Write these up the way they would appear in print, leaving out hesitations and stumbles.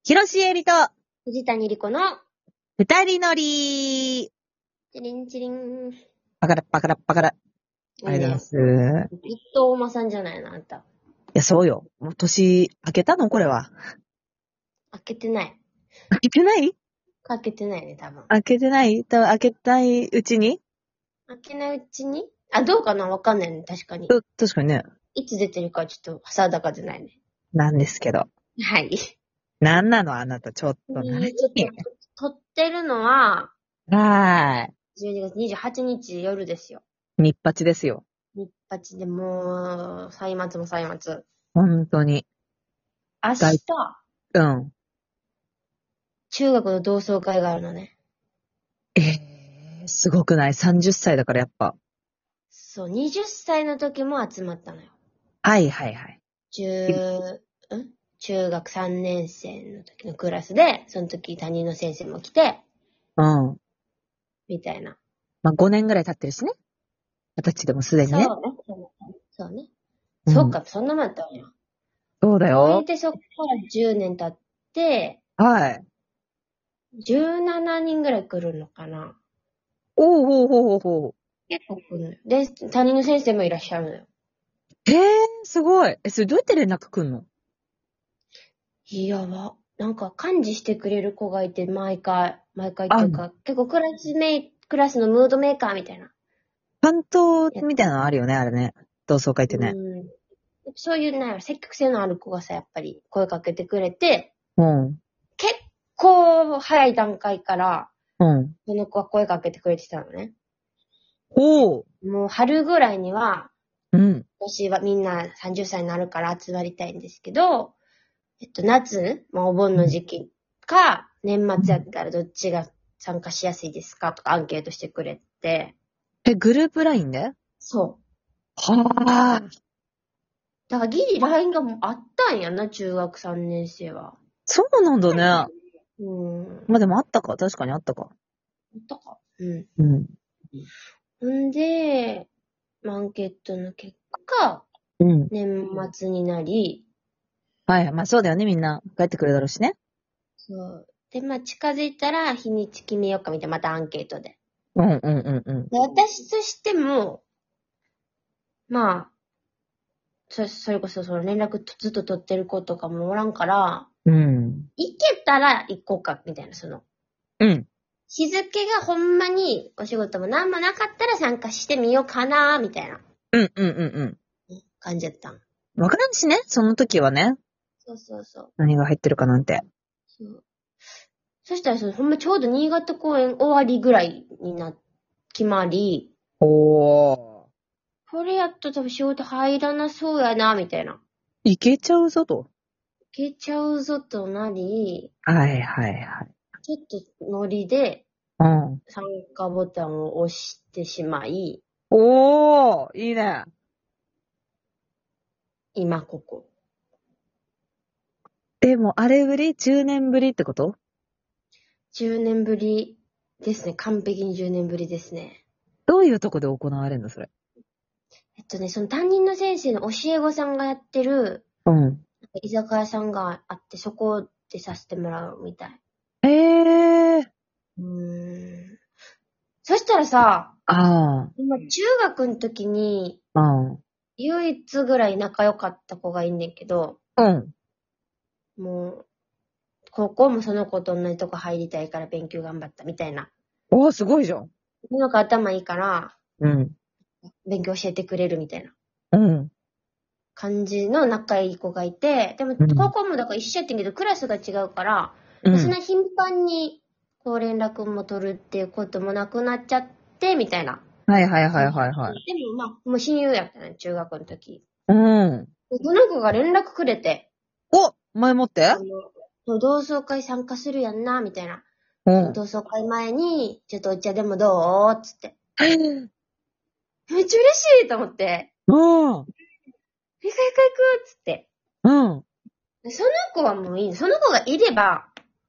広しえりと、 藤谷莉子の、 二人乗りチリンチリン。 パカラパカラパカラ。ありがとうございます。 ずっとお馬さんじゃないの、あんた。 いや、そうよ。もう年明けたのこれは。 開けてない。 開けてない開けてないね、多分。 開けてない開けたいうちに開けないうちにどうかなわかんないね、確かに。 確かにね。 いつ出てるかちょっと定かじゃないね。 なんですけど。 はい。 なんなのあなた、ちょっと何。 ちょっと、撮ってるのは、 は 12月28日夜ですよ。 ーい。日八ですよ。 日八でもう、歳末も歳末。 本当に。 明日、 うん。 中学の同窓会があるのね。 すごくない ?30 歳だからやっぱ。 そう、20歳の時も集まったのよ。 はいはいはい。 中学3年生の時のクラスで、その時担任の先生も来て、 うん。 みたいな。 まあ、5年ぐらい経ってるしね。私でもすでにね。 そうね。そうね。 うんそっか、そんなもんやったわよ。 そうだよ。 それでそっから10年経って、 はい。 17人ぐらい来るのかな。 おうほうほうほうほ結構来るのよ。で、担任の先生もいらっしゃるのよ。 う。すごい。それどうやって連絡くんの？ いや、なんか幹事してくれる子がいて、毎回っていうか、結構クラスのムードメーカーみたいな。 担当みたいなのあるよね、あれね。同窓会ってね。 そういうね、積極性のある子がさ、やっぱり声かけてくれて、 うん。 結構早い段階から、 うん。 その子は声かけてくれてたのね。 おう。 もう春ぐらいには、 うん。 私はみんな30歳になるから集まりたいんですけど、夏、お盆の時期か、年末やったらどっちが参加しやすいですかとかアンケートしてくれて、 グループラインで？ そう。 はあ。 だからギリ LINE があったんやな、中学3年生は。 そうなんだね。まあでもあったか。確かにあったか。 あったか。うん。 うん。 んで、アンケートの結果、 うん。 年末になり、 はい。まあそうだよね、みんな。帰ってくるだろうしね。 そう。で、近づいたら日にち決めようかみたいな、またアンケートで。 うんうんうんうん。 で私としても、まあ、それこそその連絡ずっと取ってる子とかもおらんから、 うん。 行けたら行こうか、みたいな、 うん。 日付がほんまにお仕事も何もなかったら参加してみようかな、みたいなうんうんうん感じやったん。 うん。わからんしね、その時はね。 そうそうそう。 何が入ってるかなんて。 そうそしたらほんまちょうど新潟公演終わりぐらいに決まり、 おー。 これやっと多分仕事入らなそうやな、みたいな。 いけちゃうぞと。 いけちゃうぞとなり、 はいはいはい。 ちょっとノリでうん。 参加ボタンを押してしまい、 おー、いいね。 今ここ。 でも、あれぶり ?10 年ぶりってこと？ 10年ぶりですね。完璧に10年ぶりですね。 どういうとこで行われるのそれ？ その担任の先生の教え子さんがやってるうん。 居酒屋さんがあって、そこでさせてもらうみたい。 へー。 そしたらさ、 あ今中学の時にあ。うん。 唯一ぐらい仲良かった子がいんねんけど、 うん。 もう、高校もその子と同じとこ入りたいから勉強頑張ったみたいな。 おー、すごいじゃん。 その子頭いいから、 うん。 勉強教えてくれるみたいなうん。 感じの仲いい子がいて、でもうん高校もだから一緒やってんけど、クラスが違うから、 うん。 そんな頻繁にこう連絡も取るっていうこともなくなっちゃって、みたいな。 はいはいはいはいはい。 でももう親友やったね、中学の時。 うん。 その子が連絡くれて、 お前もって同窓会参加するやんな、みたいな。 うん。 同窓会前に、ちょっとお茶でもどうつって。 うん。 めっちゃ嬉しいと思って。 うん。 行くつって。 うん。 その子はもういい。その子がいれば、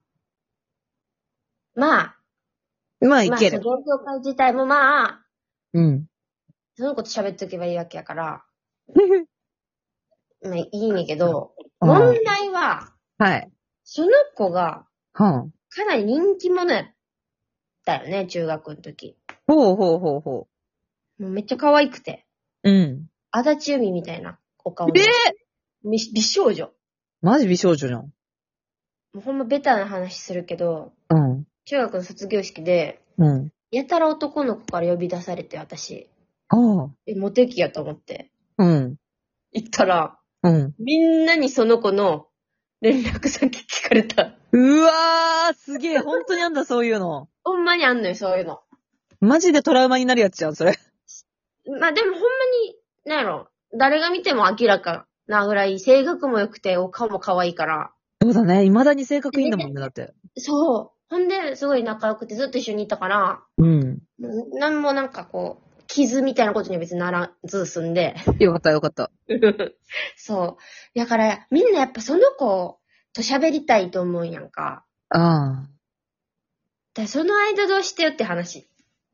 まあ、 まあ、いける。 同窓会自体もまあ、 うん。 その子と喋っとけばいいわけやから、まあいいんやけど、 うん問題は、 はい。 その子が、 はかなり人気者やったよね、中学の時。 ほうほうほうほもうめっちゃ可愛くて。 う。うん。 足立由美みたいなお顔の。美少女。 マジ美少女じゃん。 もうほんまベタな話するけど、 うん。 中学の卒業式で、 うん。 やたら男の子から呼び出されて、私。 ああ。 モテ期やと思って。 うん。 行ったら、 うん。 みんなにその子の連絡先聞かれた。 うわー、すげえ、本当にあんだ、そういうの。 ほんまにあんのよ、そういうの。 マジでトラウマになるやつじゃん、それ。 まあでもほんまに、なんやろ、誰が見ても明らかなぐらい、性格も良くて、お顔も可愛いから。 そうだね、未だに性格いいんだもんね、だって。 そう。ほんで、すごい仲良くてずっと一緒にいたから、 うん。 なんもなんかこう、傷みたいなことには別にならず済んで。 よかった、よかった。 そう。だから、みんなやっぱその子と喋りたいと思うんやんか。 ああ。 その間どうしてよって話。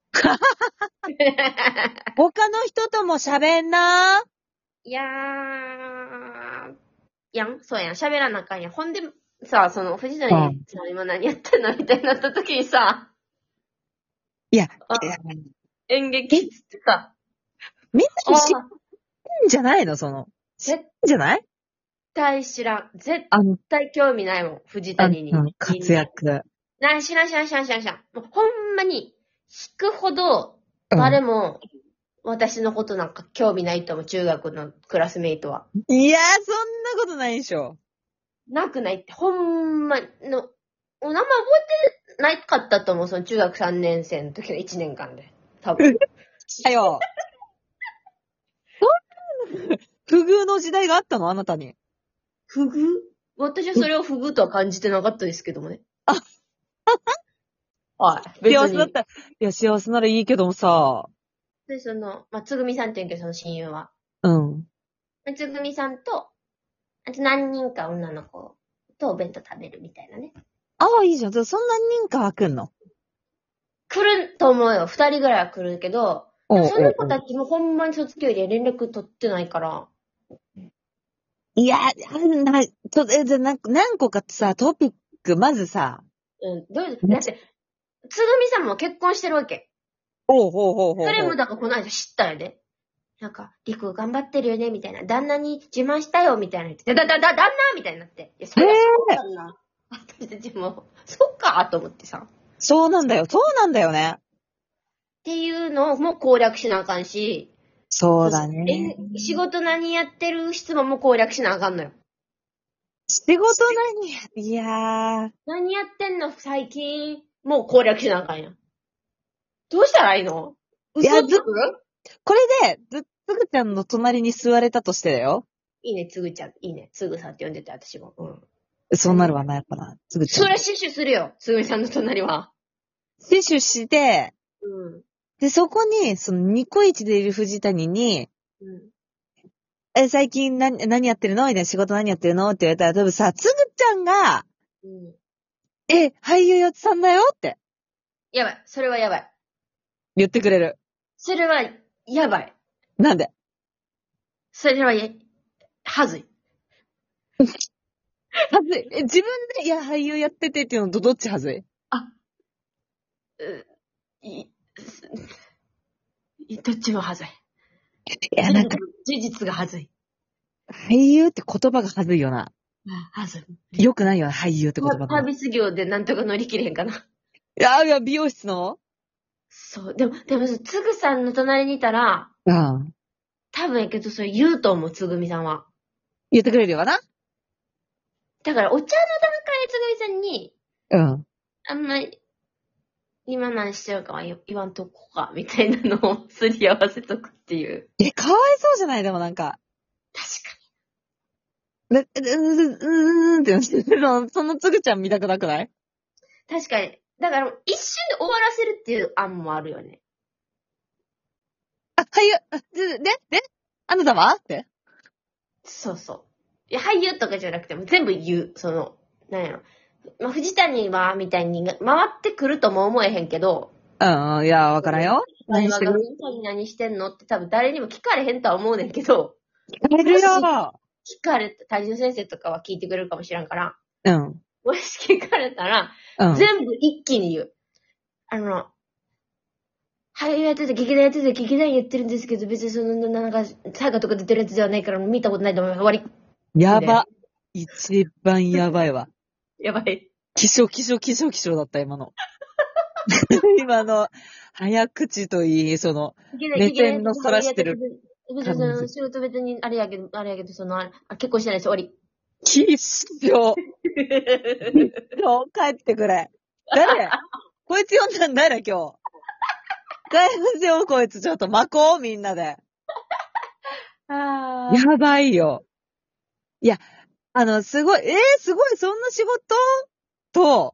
他の人とも喋んな。 いやそうやん。喋らなあかんやん。ほんで、さ、その、藤谷さん今何やってんのみたいになった時にさ、 いや、 演劇ってさ、 みんなに知ってんじゃないのその。知ってんじゃない絶対知らん。絶対興味ないもん、藤谷に。 活躍。 知らん。もうほんまに、引くほど、誰も、私のことなんか興味ないと思う、中学のクラスメイトは。 いやー、そんなことないでしょ。 なくないって、ほんまの、お名前覚えてないかったと思う、その中学3年生の時の1年間で。多分。 はよ。不遇の時代があったのあなたに。 不遇？私はそれを不遇とは感じてなかったですけどもね。はい。 幸せだった。いや、幸せならいいけどもさ。 で、つぐみさんって言うけど、その親友は。 うん。 つぐみさんと、あと何人か女の子とお弁当食べるみたいなね。 ああ、いいじゃん。そんな人かは来んの？ 来ると思うよ。2人ぐらいは来るけど、その子たちもほんまに卒業で連絡取ってないから。 いや、じゃあ何個かってさ、トピック、まずさ。 だって、つぐみさんも結婚してるわけ。 ほう。 それもだからこの間知ったよね。なんか、りく頑張ってるよね、みたいな。旦那に自慢したよ、みたいな言って。旦那みたいになって。いや、それはそうだな。私たちも、そっかと思ってさ。 そうなんだよね。 っていうのも攻略しなあかんし。 そうだね。 仕事何やってる質問も攻略しなあかんのよ。 仕事いやー。 何やってんの最近。もう攻略しなあかんやん。どうしたらいいの？ いや、これで、つぐちゃんの隣に座れたとしてだよ。 いいね、つぐちゃん。いいね。つぐさんって呼んでて、私も。 そうなるわな、やっぱな。つぐちゃん。 それ死守するよ、つぐみさんの隣は。 死守して、で、そこに、そのニコイチでいる藤谷に、最近何やってるのみたいな、仕事何やってるのって言われたら、多分さ、つぐちゃんが、俳優やってたんだよって。 やばい。それはやばい。 言ってくれる。 それは、やばい。 なんで？ それははずい。 はずい。自分で、いや、俳優やっててっていうのとどっちはずい？ どっちもはずい。 いや、なんか、 事実がはずい。 俳優って言葉がはずいよな。 はずい。よくないよな、俳優って言葉が。 サービス業でなんとか乗り切れへんかな。 いや、美容室の？ そう。でも、つぐさんの隣にいたら、多分やけど、それ言うと思う、つぐみさんは。 言ってくれるよな。 だから、お茶の段階でつぐみさんに、あんまり、今何してるかは言わんとこか、みたいなのをすり合わせとくっていう。 かわいそうじゃない？でもなんか。 確かに。ってそのつぐちゃん見たくなくない？ 確かに。だから、一瞬で終わらせるっていう案もあるよね。 俳優、で、あなたはって？ そうそう。いや、俳優とかじゃなくても全部言う、なんやろ。まあ、藤谷は、みたいに、回ってくるとも思えへんけど。 いや、わからんよ。 何してんのって多分誰にも聞かれへんとは思うねんけど。 聞かれるよ。 聞かれた、谷の先生とかは聞いてくれるかもしらんから。 もし聞かれたら、 うん。 全部一気に言う。俳優やってて、劇団やってて、劇団言ってるんですけど、別にその、なんか、サガとか出てるやつではないから、見たことないと思います。終わやば。一番やばいわ。 り。やばい。 気象だった、今の。今の、早口といい、その、目線のそらしてる別にその、仕事別にあれやけど、その、結婚してないし、終わり。 気象。帰ってくれ。誰こいつ呼んだん誰今日。帰ってよ、こいつ。ちょっと巻こう、みんなで。 あやばいよ。いや、すごい、すごい、そんな仕事と、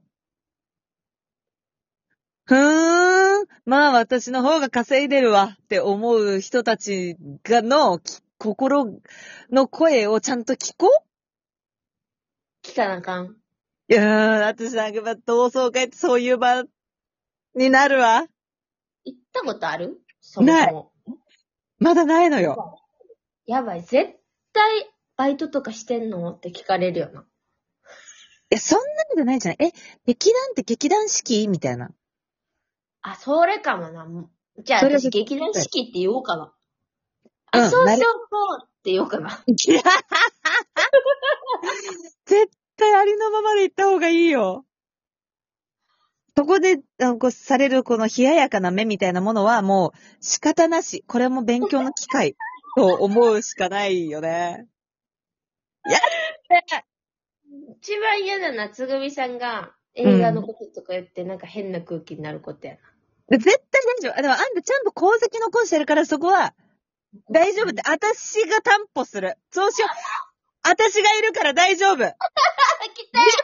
まあ私の方が稼いでるわって思う人たちの心の声をちゃんと聞こう。 聞かなあかん。 いやー、私なんか同窓会ってそういう場になるわ。 行ったことある？そもそも。 まだないのよ。 やばい。絶対、バイトとかしてんのって聞かれるよな。 そんなことないじゃない。劇団って劇団四季みたいな。 あ、それかもな。じゃあ私、劇団四季って言おうかな。そうそうって言おうかな。 絶対ありのままで言った方がいいよ。そこで、されるこの冷ややかな目みたいなものはもう仕方なし。これも勉強の機会と思うしかないよね。 一番嫌だな、つぐみさんが映画のこととか言ってなんか変な空気になることやな。 絶対大丈夫。でもあんたちゃんと功績残してるからそこは大丈夫って。私が担保する。そうしよう。私がいるから大丈夫。 来た